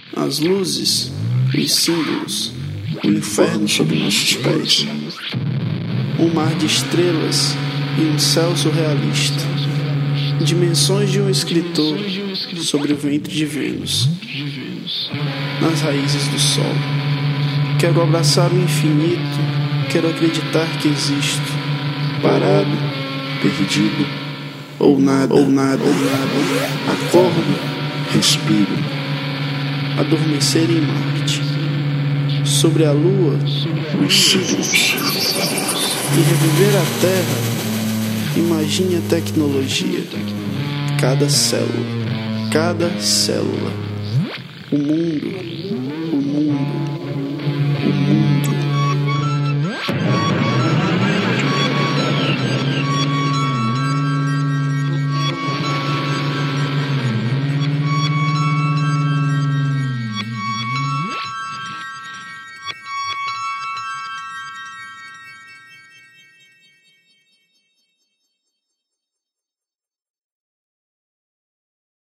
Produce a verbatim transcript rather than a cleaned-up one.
as luzes, os símbolos, o inferno sob nossos pés, um mar de estrelas e um céu surrealista, dimensões de um escritor sobre o ventre de Vênus, nas raízes do sol. Quero abraçar o infinito, quero acreditar que existo, parado, perdido, ou nada, ou nada, ou nada. Acordo, respiro, adormecer em Marte, sobre a Lua, os ciclos, e reviver a Terra. Imagine a tecnologia, cada célula, cada célula, o mundo